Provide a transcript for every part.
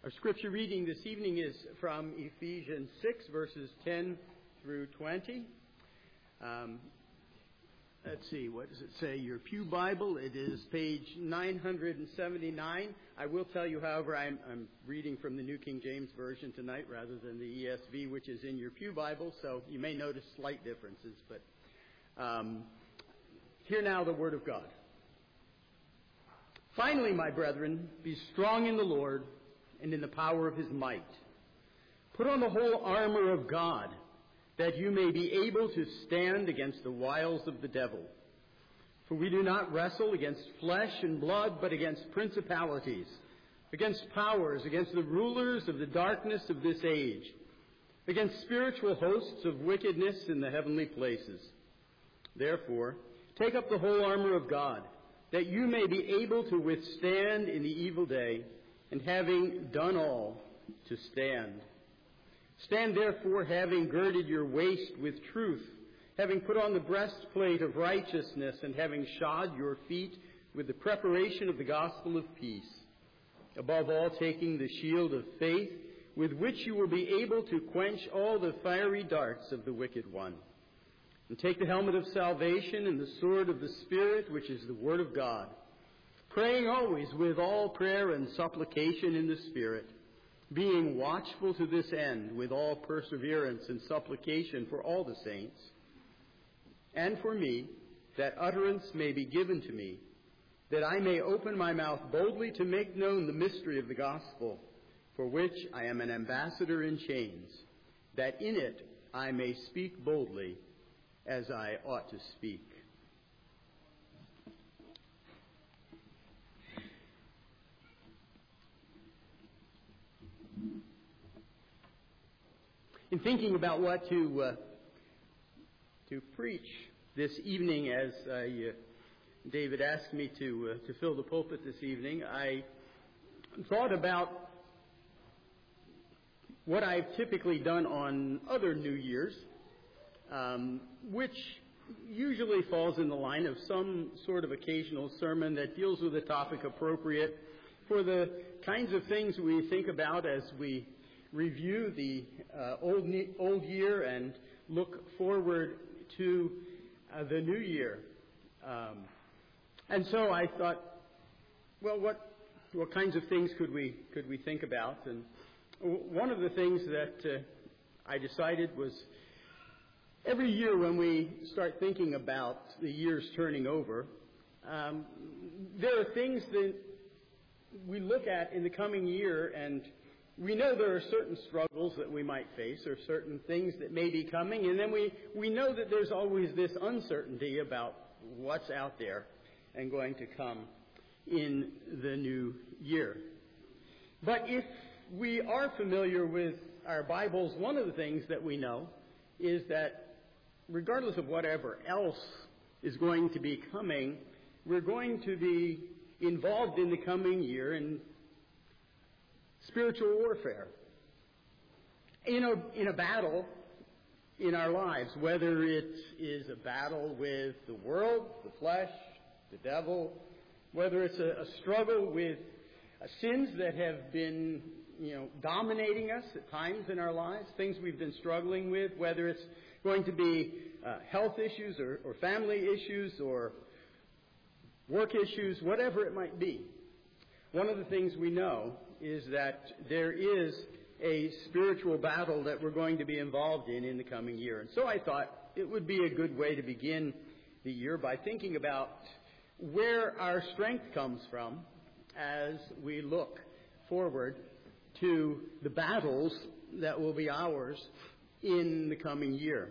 Our scripture reading this evening is from Ephesians 6, verses 10 through 20. Let's see, what does it say? Your Pew Bible, it is page 979. I will tell you, however, I'm reading from the New King James Version tonight rather than the ESV, which is in your Pew Bible, so you may notice slight differences. But hear now the Word of God. Finally, my brethren, be strong in the Lord and in the power of his might. Put on the whole armor of God, that you may be able to stand against the wiles of the devil. For we do not wrestle against flesh and blood, but against principalities, against powers, against the rulers of the darkness of this age, against spiritual hosts of wickedness in the heavenly places. Therefore, take up the whole armor of God, that you may be able to withstand in the evil day, and having done all, to stand. Stand therefore, having girded your waist with truth, having put on the breastplate of righteousness, and having shod your feet with the preparation of the gospel of peace. Above all, taking the shield of faith, with which you will be able to quench all the fiery darts of the wicked one. And take the helmet of salvation and the sword of the Spirit, which is the word of God, praying always with all prayer and supplication in the Spirit, being watchful to this end with all perseverance and supplication for all the saints, and for me, that utterance may be given to me, that I may open my mouth boldly to make known the mystery of the gospel, for which I am an ambassador in chains, that in it I may speak boldly as I ought to speak. In thinking about what to preach this evening, as David asked me to fill the pulpit this evening, I thought about what I've typically done on other New Year's, which usually falls in the line of some sort of occasional sermon that deals with a topic appropriate for the kinds of things we think about as we review the old year and look forward to the new year. And so I thought, well, what kinds of things could we think about? And one of the things that I decided was, every year when we start thinking about the years turning over, there are things that we look at in the coming year, and we know there are certain struggles that we might face, or certain things that may be coming, and then we know that there's always this uncertainty about what's out there and going to come in the new year. But if we are familiar with our Bibles, one of the things that we know is that regardless of whatever else is going to be coming, we're going to be involved in the coming year in spiritual warfare. In a battle in our lives, whether it is a battle with the world, the flesh, the devil, whether it's a struggle with sins that have been, dominating us at times in our lives, things we've been struggling with, whether it's going to be health issues or family issues or work issues, whatever it might be. One of the things we know is that there is a spiritual battle that we're going to be involved in the coming year. And so I thought it would be a good way to begin the year by thinking about where our strength comes from as we look forward to the battles that will be ours in the coming year.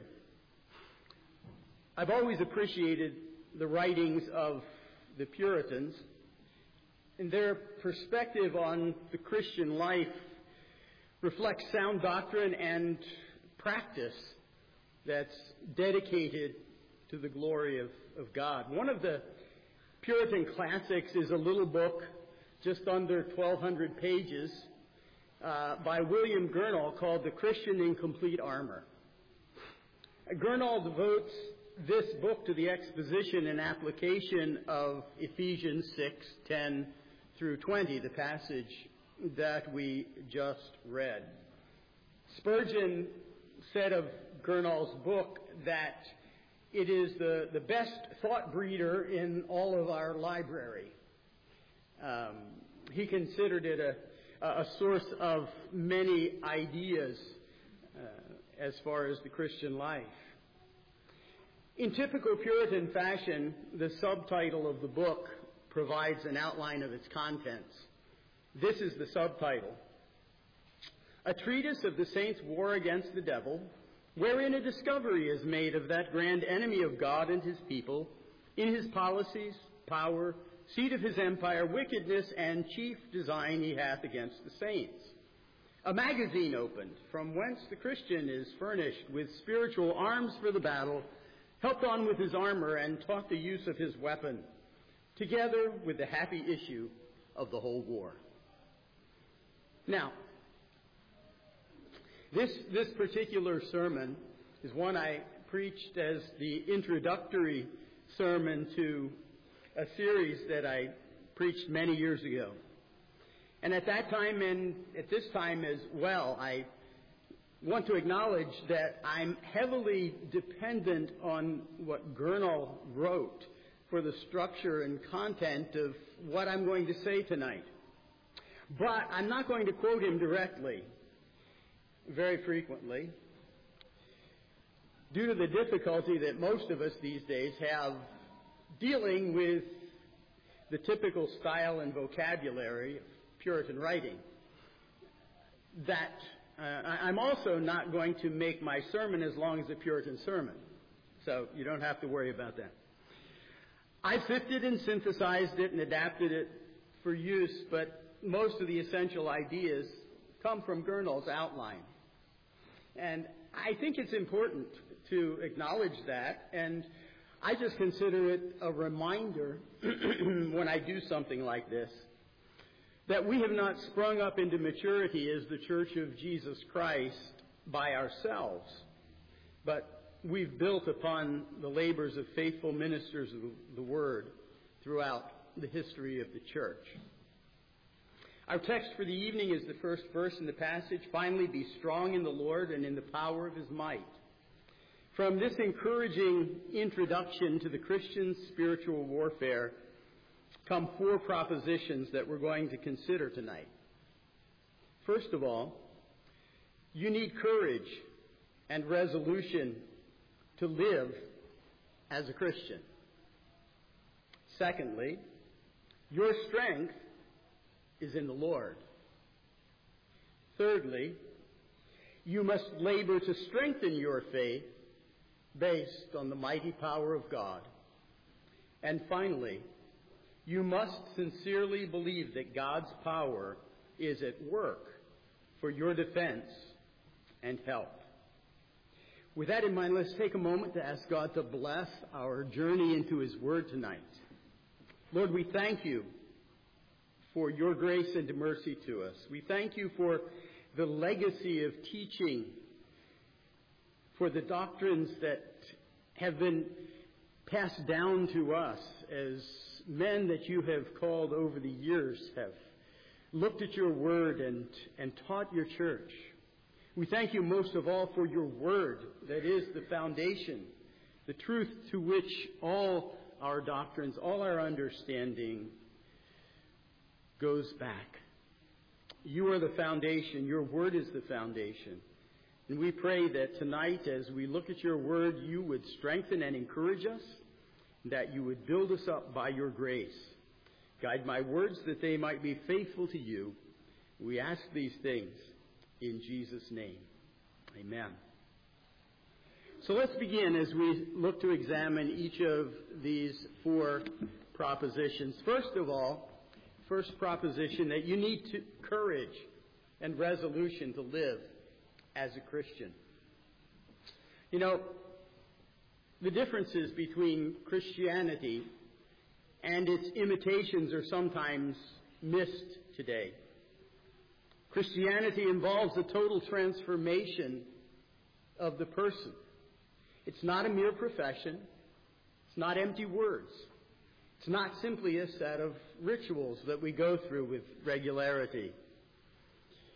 I've always appreciated the writings of the Puritans, and their perspective on the Christian life reflects sound doctrine and practice that's dedicated to the glory of God. One of the Puritan classics is a little book just under 1,200 pages by William Gurnall called The Christian in Complete Armor. Gurnall devotes this book to the exposition and application of Ephesians 6:10 through 20, the passage that we just read. Spurgeon said of Gurnall's book that it is the best thought breeder in all of our library. He considered it a source of many ideas as far as the Christian life. In typical Puritan fashion, the subtitle of the book provides an outline of its contents. This is the subtitle: A Treatise of the Saints' War Against the Devil, wherein a discovery is made of that grand enemy of God and his people, in his policies, power, seat of his empire, wickedness, and chief design he hath against the saints. A magazine opened, from whence the Christian is furnished with spiritual arms for the battle, helped on with his armor, and taught the use of his weapon, together with the happy issue of the whole war. Now, this particular sermon is one I preached as the introductory sermon to a series that I preached many years ago. And at that time and at this time as well, I want to acknowledge that I'm heavily dependent on what Gurnall wrote for the structure and content of what I'm going to say tonight. But I'm not going to quote him directly very frequently, due to the difficulty that most of us these days have dealing with the typical style and vocabulary of Puritan writing. That I'm also not going to make my sermon as long as a Puritan sermon, so you don't have to worry about that. I sifted and synthesized it and adapted it for use, but most of the essential ideas come from Gurnall's outline. And I think it's important to acknowledge that, and I just consider it a reminder when I do something like this, that we have not sprung up into maturity as the Church of Jesus Christ by ourselves, but we've built upon the labors of faithful ministers of the Word throughout the history of the Church. Our text for the evening is the first verse in the passage: "Finally, be strong in the Lord and in the power of his might." From this encouraging introduction to the Christian's spiritual warfare come four propositions that we're going to consider tonight. First of all, you need courage and resolution to live as a Christian. Secondly, your strength is in the Lord. Thirdly, you must labor to strengthen your faith based on the mighty power of God. And finally, you must sincerely believe that God's power is at work for your defense and help. With that in mind, let's take a moment to ask God to bless our journey into his word tonight. Lord, we thank you for your grace and mercy to us. We thank you for the legacy of teaching, for the doctrines that have been passed down to us as men that you have called over the years have looked at your word and taught your church. We thank you most of all for your word that is the foundation, the truth to which all our doctrines, all our understanding goes back. You are the foundation. Your word is the foundation. And we pray that tonight, as we look at your word, you would strengthen and encourage us, that you would build us up by your grace. Guide my words that they might be faithful to you. We ask these things in Jesus' name. Amen. So let's begin as we look to examine each of these four propositions. First of all, first proposition, that you need courage and resolution to live as a Christian. You know, the differences between Christianity and its imitations are sometimes missed today. Christianity involves a total transformation of the person. It's not a mere profession. It's not empty words. It's not simply a set of rituals that we go through with regularity.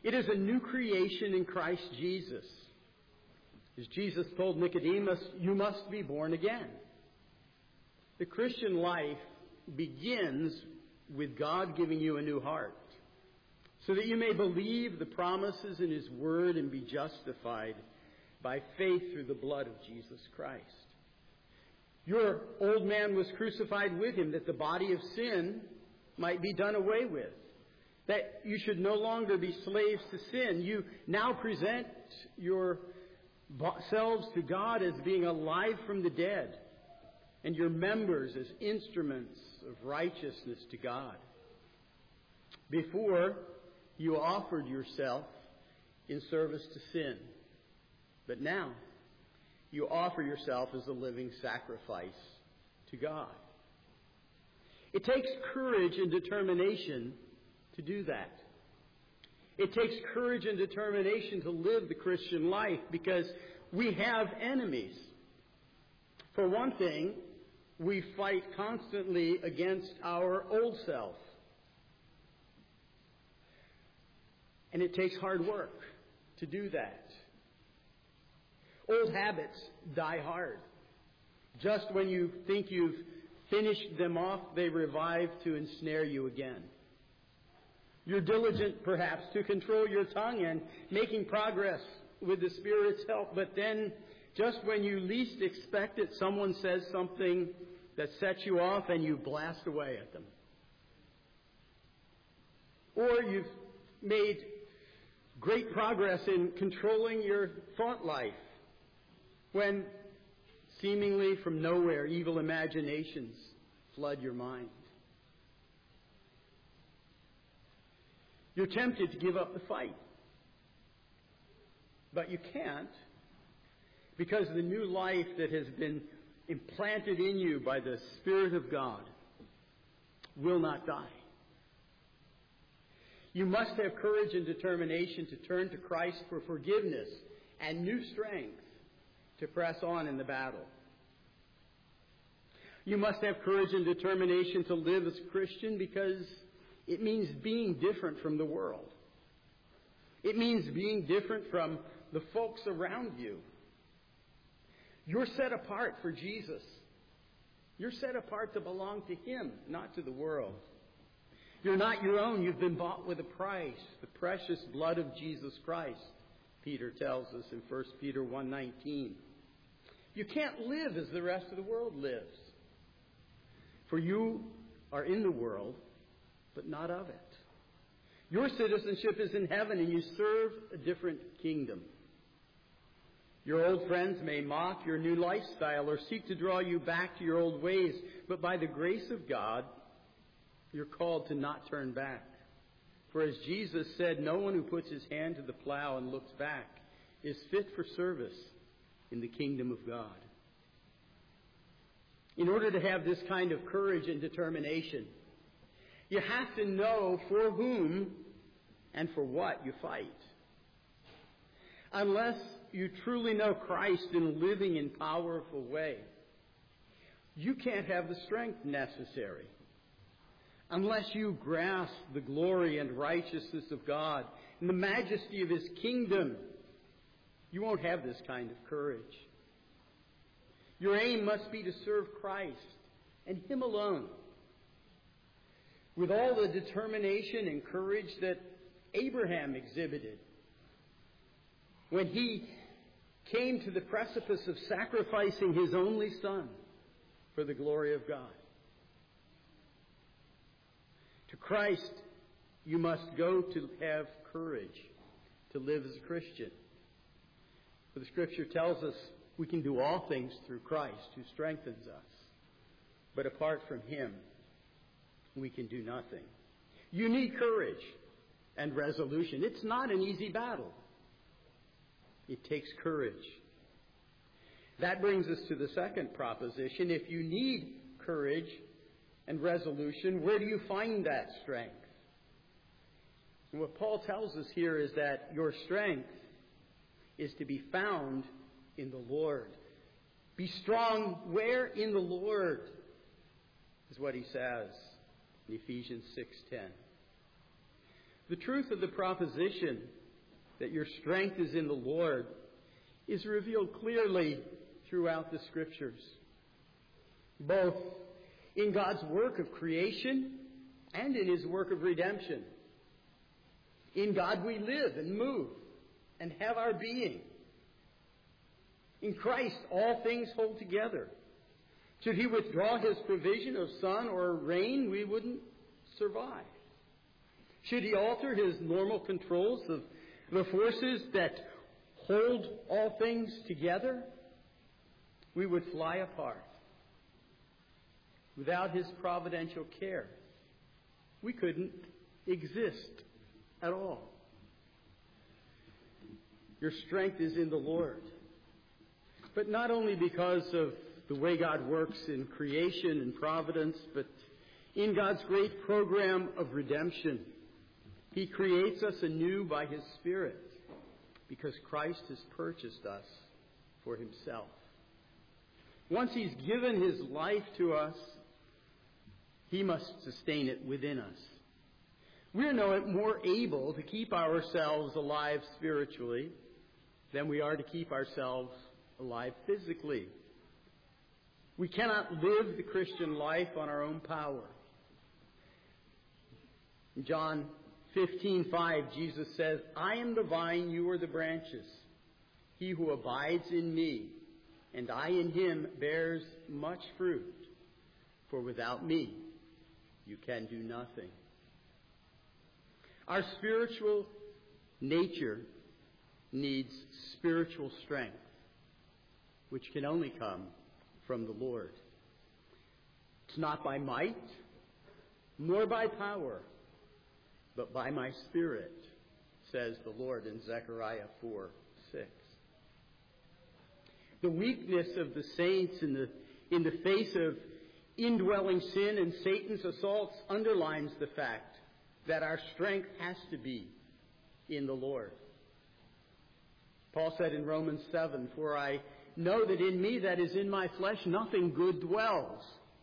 It is a new creation in Christ Jesus. As Jesus told Nicodemus, you must be born again. The Christian life begins with God giving you a new heart, so that you may believe the promises in His Word and be justified by faith through the blood of Jesus Christ. Your old man was crucified with Him, that the body of sin might be done away with, that you should no longer be slaves to sin. You now present yourselves to God as being alive from the dead, and your members as instruments of righteousness to God. Before, you offered yourself in service to sin, but now you offer yourself as a living sacrifice to God. It takes courage and determination to do that. It takes courage and determination to live the Christian life because we have enemies. For one thing, we fight constantly against our old self. And it takes hard work to do that. Old habits die hard. Just when you think you've finished them off, they revive to ensnare you again. You're diligent, perhaps, to control your tongue and making progress with the Spirit's help, but then just when you least expect it, someone says something that sets you off and you blast away at them. Or you've made great progress in controlling your thought life when seemingly from nowhere evil imaginations flood your mind. You're tempted to give up the fight, but you can't, because the new life that has been implanted in you by the Spirit of God will not die. You must have courage and determination to turn to Christ for forgiveness and new strength to press on in the battle. You must have courage and determination to live as a Christian because it means being different from the world. It means being different from the folks around you. You're set apart for Jesus. You're set apart to belong to Him, not to the world. You're not your own. You've been bought with a price, the precious blood of Jesus Christ, Peter tells us in 1 Peter 1:19. You can't live as the rest of the world lives. For you are in the world, but not of it. Your citizenship is in heaven, and you serve a different kingdom. Your old friends may mock your new lifestyle or seek to draw you back to your old ways, but by the grace of God, you're called to not turn back. For as Jesus said, no one who puts his hand to the plow and looks back is fit for service in the kingdom of God. In order to have this kind of courage and determination, you have to know for whom and for what you fight. Unless you truly know Christ in living in a powerful way, you can't have the strength necessary. Unless you grasp the glory and righteousness of God and the majesty of His kingdom, you won't have this kind of courage. Your aim must be to serve Christ and Him alone, with all the determination and courage that Abraham exhibited when he came to the precipice of sacrificing his only son for the glory of God. To Christ, you must go to have courage to live as a Christian. For the Scripture tells us we can do all things through Christ who strengthens us. But apart from Him, we can do nothing. You need courage and resolution. It's not an easy battle. It takes courage. That brings us to the second proposition. If you need courage and resolution, where do you find that strength? And what Paul tells us here is that your strength is to be found in the Lord. Be strong where? In the Lord, is what he says in Ephesians 6:10. The truth of the proposition that your strength is in the Lord, is revealed clearly throughout the Scriptures, both in God's work of creation and in His work of redemption. In God we live and move and have our being. In Christ all things hold together. Should He withdraw His provision of sun or rain, we wouldn't survive. Should He alter His normal controls of the forces that hold all things together, we would fly apart. Without His providential care, we couldn't exist at all. Your strength is in the Lord. But not only because of the way God works in creation and providence, but in God's great program of redemption. He creates us anew by His Spirit because Christ has purchased us for Himself. Once He's given His life to us, He must sustain it within us. We're no more able to keep ourselves alive spiritually than we are to keep ourselves alive physically. We cannot live the Christian life on our own power. In John 15:5, Jesus says, I am the vine, you are the branches. He who abides in me, and I in him, bears much fruit. For without me, you can do nothing. Our spiritual nature needs spiritual strength, which can only come from the Lord. It's not by might, nor by power, but by my Spirit, says the Lord in Zechariah 4:6. The weakness of the saints in the face of indwelling sin and Satan's assaults underlines the fact that our strength has to be in the Lord. Paul said in Romans 7, for I know that in me, that is in my flesh, nothing good dwells.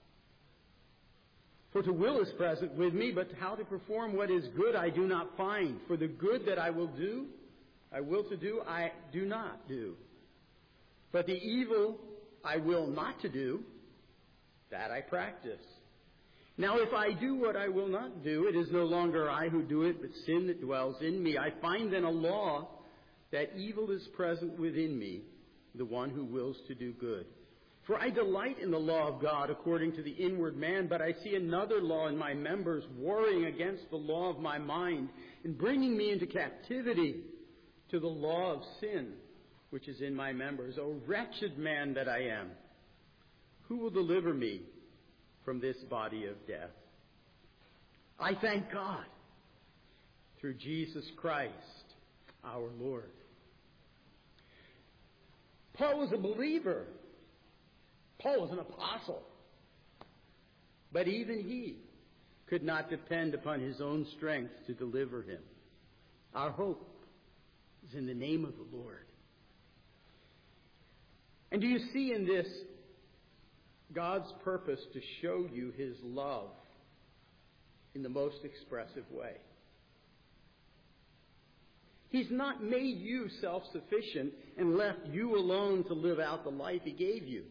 For to will is present with me, but how to perform what is good I do not find. For the good that I will to do, I do not do. But the evil I will not to do, that I practice. Now if I do what I will not do, it is no longer I who do it, but sin that dwells in me. I find then a law that evil is present within me, the one who wills to do good. For I delight in the law of God according to the inward man, but I see another law in my members, warring against the law of my mind, and bringing me into captivity to the law of sin, which is in my members. O wretched man that I am, who will deliver me from this body of death? I thank God through Jesus Christ, our Lord. Paul was a believer. Paul was an apostle. But even he could not depend upon his own strength to deliver him. Our hope is in the name of the Lord. And do you see in this God's purpose to show you His love in the most expressive way? He's not made you self-sufficient and left you alone to live out the life He gave you.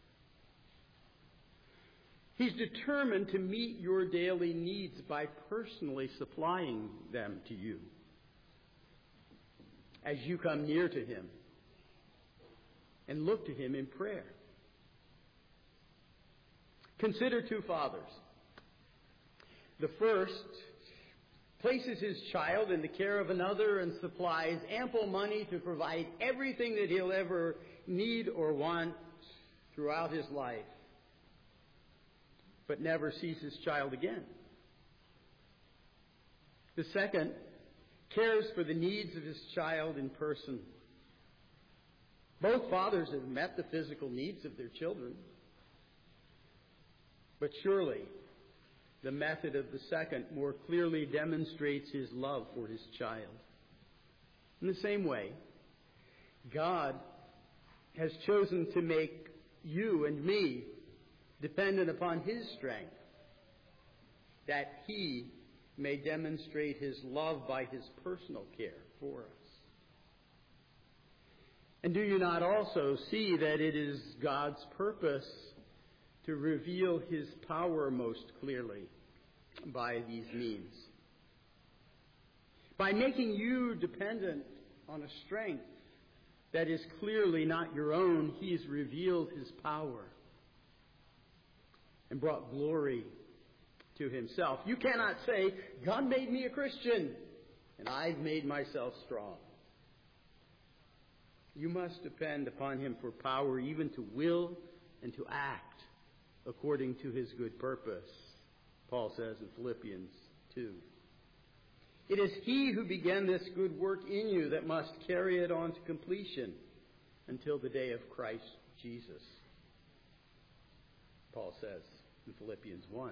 He's determined to meet your daily needs by personally supplying them to you as you come near to Him and look to Him in prayer. Consider two fathers. The first places his child in the care of another and supplies ample money to provide everything that he'll ever need or want throughout his life, but never sees his child again. The second cares for the needs of his child in person. Both fathers have met the physical needs of their children, but surely the method of the second more clearly demonstrates his love for his child. In the same way, God has chosen to make you and me dependent upon His strength, that He may demonstrate His love by His personal care for us. And do you not also see that it is God's purpose to reveal his power most clearly by these means? By making you dependent on a strength that is clearly not your own, he has revealed his power and brought glory to himself. You cannot say, God made me a Christian and I've made myself strong. You must depend upon him for power even to will and to act according to his good purpose, Paul says in Philippians 2. It is he who began this good work in you that must carry it on to completion until the day of Christ Jesus, Paul says in Philippians 1.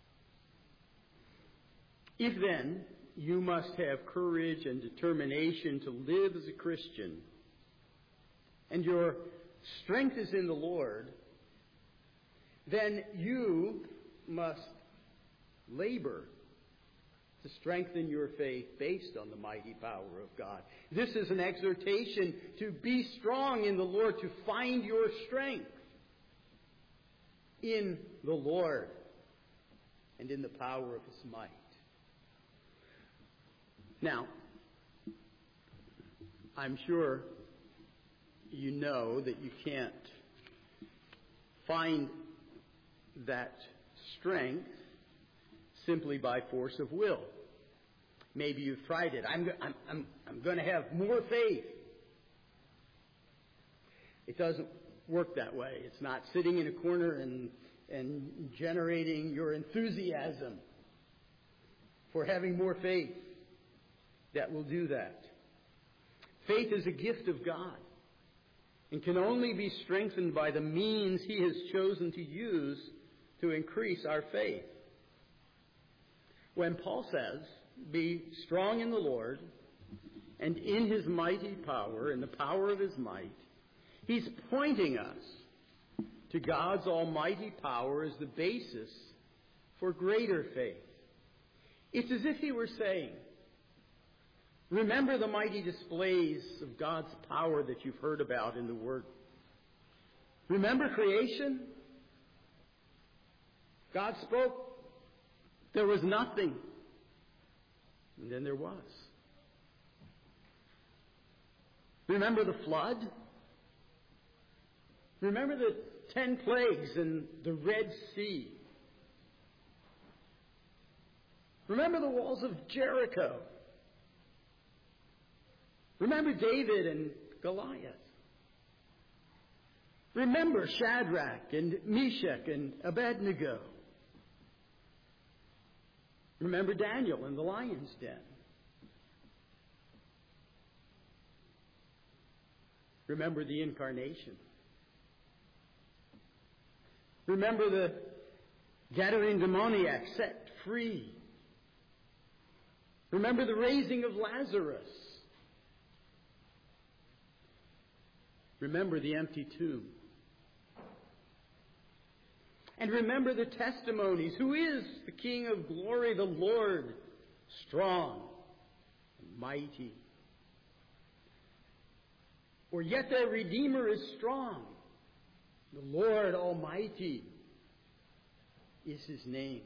If then you must have courage and determination to live as a Christian, and your strength is in the Lord, then you must labor to strengthen your faith based on the mighty power of God. This is an exhortation to be strong in the Lord, to find your strength in the Lord and in the power of his might. Now, I'm sure you know that you can't find that strength simply by force of will. Maybe you've tried it. I'm going to have more faith. It doesn't work that way. It's not sitting in a corner and generating your enthusiasm for having more faith that will do that. Faith is a gift of God and can only be strengthened by the means he has chosen to use to increase our faith. When Paul says, be strong in the Lord and in his mighty power, in the power of his might, he's pointing us to God's almighty power as the basis for greater faith. It's as if he were saying, remember the mighty displays of God's power that you've heard about in the Word. Remember creation? God spoke. There was nothing. And then there was. Remember the flood? Remember the 10 plagues and the Red Sea? Remember the walls of Jericho? Remember David and Goliath? Remember Shadrach and Meshach and Abednego? Remember Daniel in the lion's den? Remember the incarnation? Remember the Gadarene demoniac set free? Remember the raising of Lazarus? Remember the empty tomb? And remember the testimonies. Who is the King of glory? The Lord, strong and mighty. Or yet their Redeemer is strong. The Lord Almighty is his name.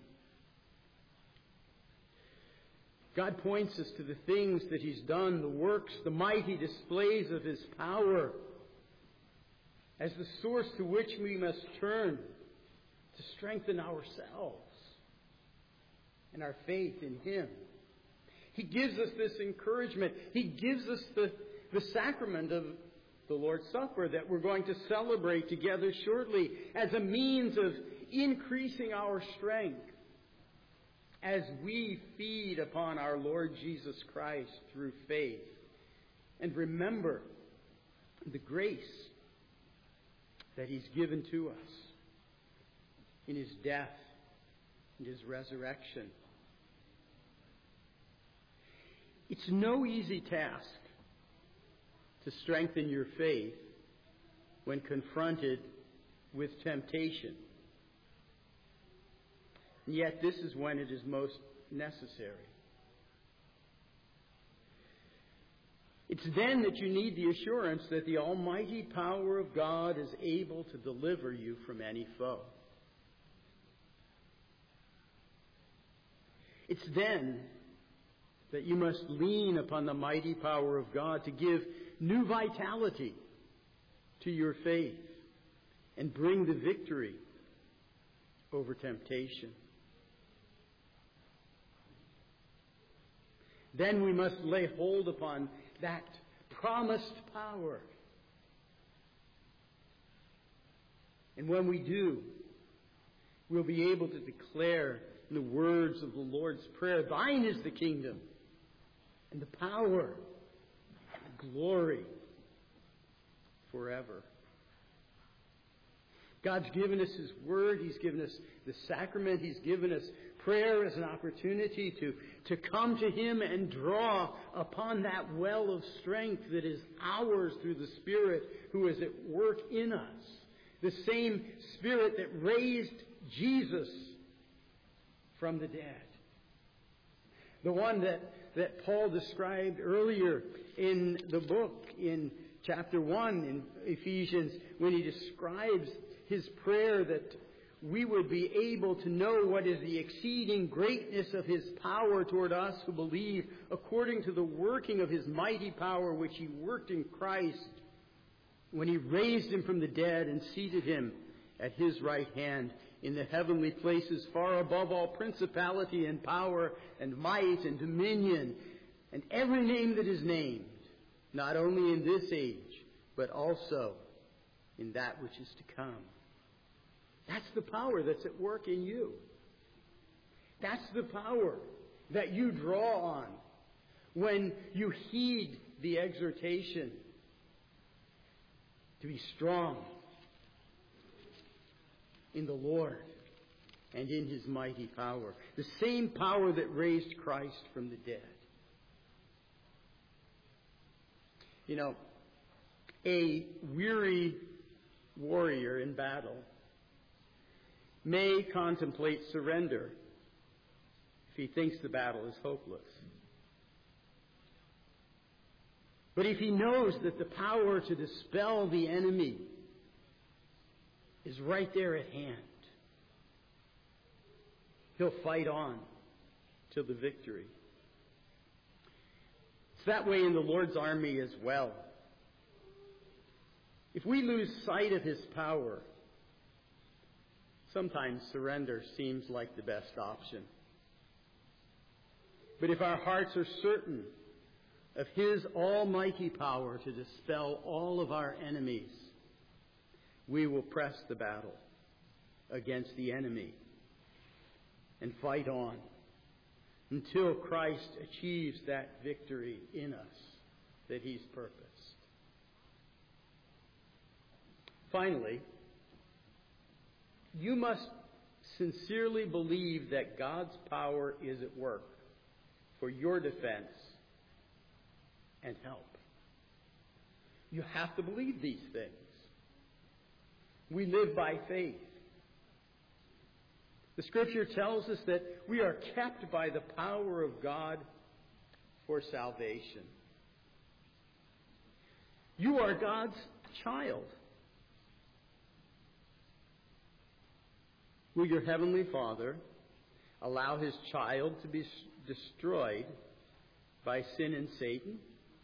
God points us to the things that he's done, the works, the mighty displays of his power, as the source to which we must turn to strengthen ourselves and our faith in him. He gives us this encouragement. He gives us the sacrament of the Lord's Supper that we're going to celebrate together shortly as a means of increasing our strength as we feed upon our Lord Jesus Christ through faith. And remember the grace that he's given to us in his death and his resurrection. It's no easy task to strengthen your faith when confronted with temptation. And yet this is when it is most necessary. It's then that you need the assurance that the almighty power of God is able to deliver you from any foe. It's then that you must lean upon the mighty power of God to give new vitality to your faith and bring the victory over temptation. Then we must lay hold upon that promised power. And when we do, we'll be able to declare in the words of the Lord's Prayer, "Thine is the kingdom, and the power, and the glory, forever." God's given us His Word. He's given us the sacrament. He's given us prayer as an opportunity to come to Him and draw upon that well of strength that is ours through the Spirit who is at work in us. The same Spirit that raised Jesus from the dead. The one that Paul described earlier in the book, in chapter 1 in Ephesians, when he describes his prayer that we would be able to know what is the exceeding greatness of His power toward us who believe, according to the working of His mighty power which He worked in Christ when He raised Him from the dead and seated Him at His right hand in the heavenly places, far above all principality and power and might and dominion and every name that is named, not only in this age, but also in that which is to come. That's the power that's at work in you. That's the power that you draw on when you heed the exhortation to be strong in the Lord and in His mighty power. The same power that raised Christ from the dead. You know, a weary warrior in battle may contemplate surrender if he thinks the battle is hopeless. But if he knows that the power to dispel the enemy is right there at hand, he'll fight on till the victory. It's that way in the Lord's army as well. If we lose sight of His power, sometimes surrender seems like the best option. But if our hearts are certain of His almighty power to dispel all of our enemies, we will press the battle against the enemy and fight on until Christ achieves that victory in us that He's purposed. Finally, you must sincerely believe that God's power is at work for your defense and help. You have to believe these things. We live by faith. The Scripture tells us that we are kept by the power of God for salvation. You are God's child. Will your Heavenly Father allow His child to be destroyed by sin and Satan?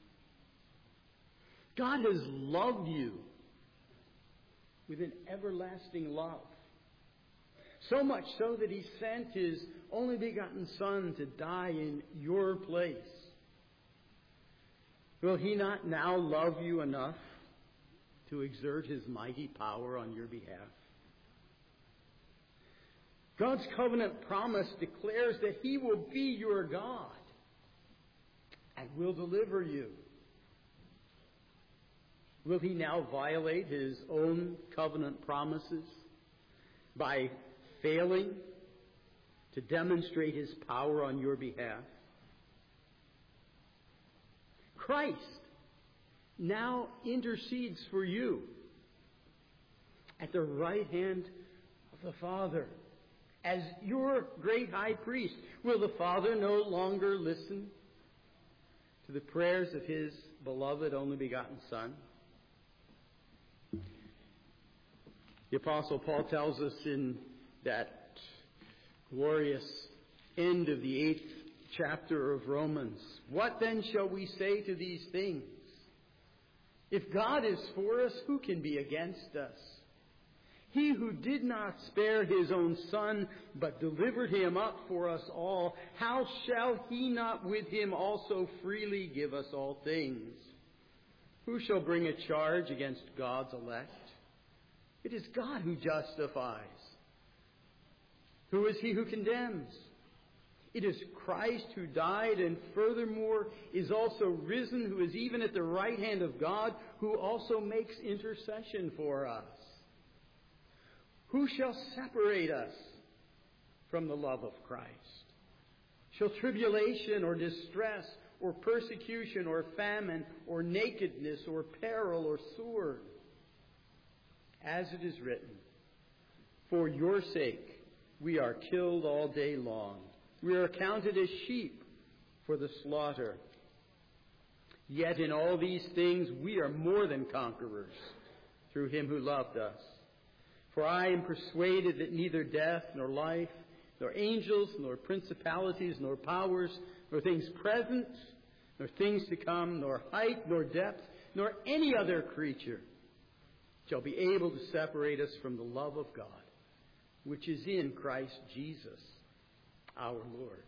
God has loved you with an everlasting love. So much so that He sent His only begotten Son to die in your place. Will He not now love you enough to exert His mighty power on your behalf? God's covenant promise declares that He will be your God and will deliver you. Will He now violate His own covenant promises by failing to demonstrate His power on your behalf? Christ now intercedes for you at the right hand of the Father as your great high priest. Will the Father no longer listen to the prayers of His beloved only begotten Son? The Apostle Paul tells us in that glorious end of the 8th chapter of Romans, "What then shall we say to these things? If God is for us, who can be against us? He who did not spare his own Son, but delivered him up for us all, how shall he not with him also freely give us all things? Who shall bring a charge against God's elect? It is God who justifies. Who is he who condemns? It is Christ who died and furthermore is also risen, who is even at the right hand of God, who also makes intercession for us. Who shall separate us from the love of Christ? Shall tribulation or distress or persecution or famine or nakedness or peril or sword? As it is written, for your sake we are killed all day long. We are counted as sheep for the slaughter. Yet in all these things we are more than conquerors through him who loved us. For I am persuaded that neither death nor life, nor angels, nor principalities, nor powers, nor things present, nor things to come, nor height, nor depth, nor any other creature shall be able to separate us from the love of God, which is in Christ Jesus, our Lord."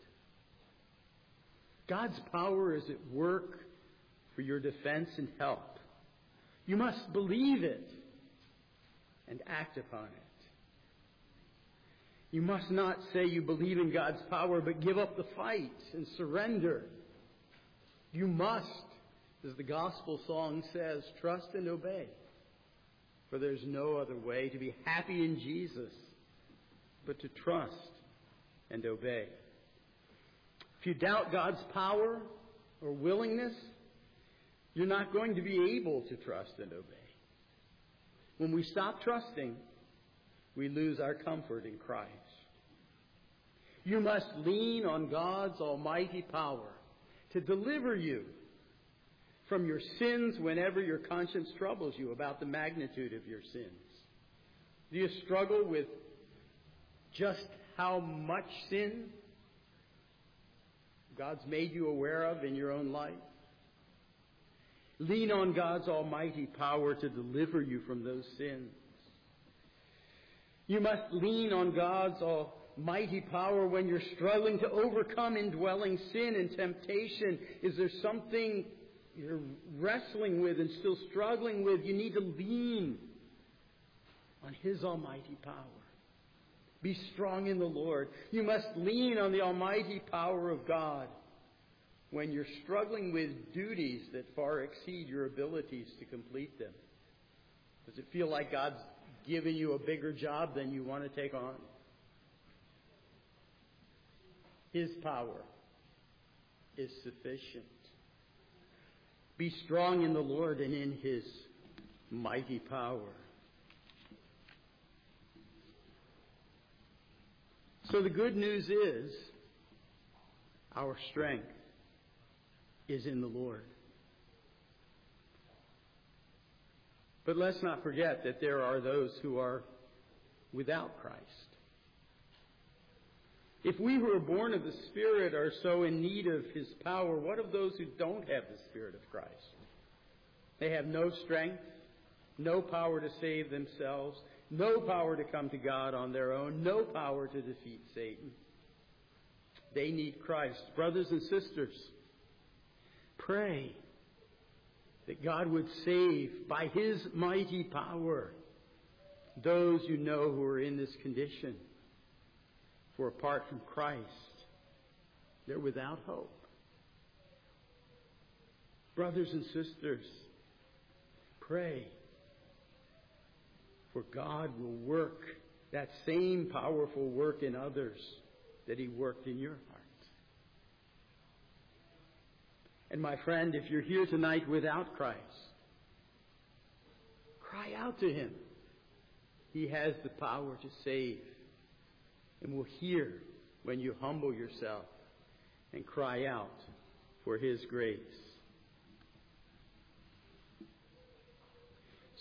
God's power is at work for your defense and help. You must believe it and act upon it. You must not say you believe in God's power, but give up the fight and surrender. You must, as the gospel song says, trust and obey. For there's no other way to be happy in Jesus but to trust and obey. If you doubt God's power or willingness, you're not going to be able to trust and obey. When we stop trusting, we lose our comfort in Christ. You must lean on God's almighty power to deliver you from your sins whenever your conscience troubles you about the magnitude of your sins. Do you struggle with just how much sin God's made you aware of in your own life? Lean on God's almighty power to deliver you from those sins. You must lean on God's almighty power when you're struggling to overcome indwelling sin and temptation. Is there something you're wrestling with and still struggling with? You need to lean on his almighty power. Be strong in the Lord. You must lean on the almighty power of God when you're struggling with duties that far exceed your abilities to complete them. Does it feel like God's given you a bigger job than you want to take on? His power is sufficient. Be strong in the Lord and in his mighty power. So the good news is our strength is in the Lord. But let's not forget that there are those who are without Christ. If we who are born of the Spirit are so in need of his power, what of those who don't have the Spirit of Christ? They have no strength, no power to save themselves, no power to come to God on their own, no power to defeat Satan. They need Christ. Brothers and sisters, pray that God would save by his mighty power those you know who are in this condition. For apart from Christ, they're without hope. Brothers and sisters, pray for God will work that same powerful work in others that he worked in your heart. And my friend, if you're here tonight without Christ, cry out to him. He has the power to save and will hear when you humble yourself and cry out for his grace.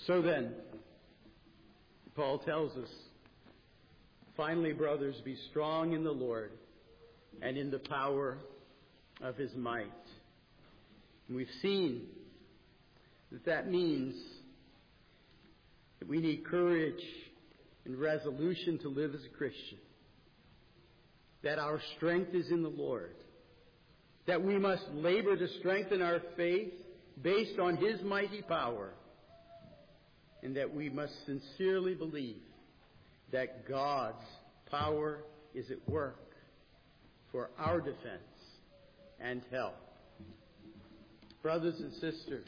So then, Paul tells us, finally, brothers, be strong in the Lord and in the power of his might. And we've seen that means that we need courage and resolution to live as a Christian. That our strength is in the Lord. That we must labor to strengthen our faith based on his mighty power. And that we must sincerely believe that God's power is at work for our defense and help. Brothers and sisters,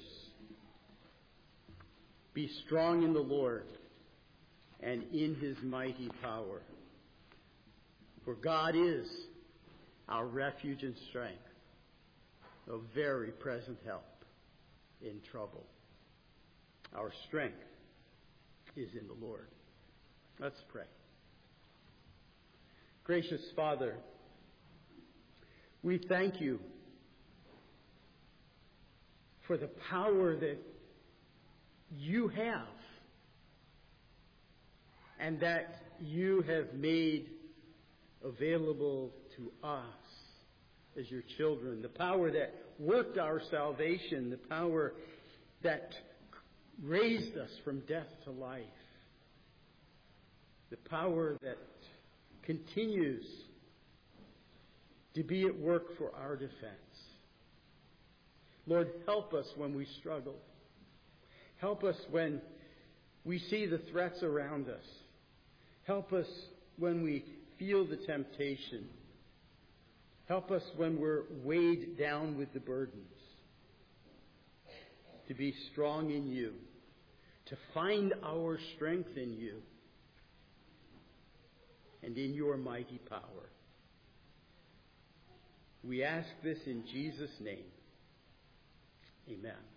be strong in the Lord and in his mighty power. For God is our refuge and strength, a very present help in trouble. Our strength is in the Lord. Let's pray. Gracious Father, we thank you for the power that you have and that you have made available to us as your children. The power that worked our salvation, the power that raised us from death to life, the power that continues to be at work for our defense. Lord, help us when we struggle. Help us when we see the threats around us. Help us when we feel the temptation. Help us when we're weighed down with the burdens. To be strong in you. To find our strength in you. And in your mighty power. We ask this in Jesus' name. Amen.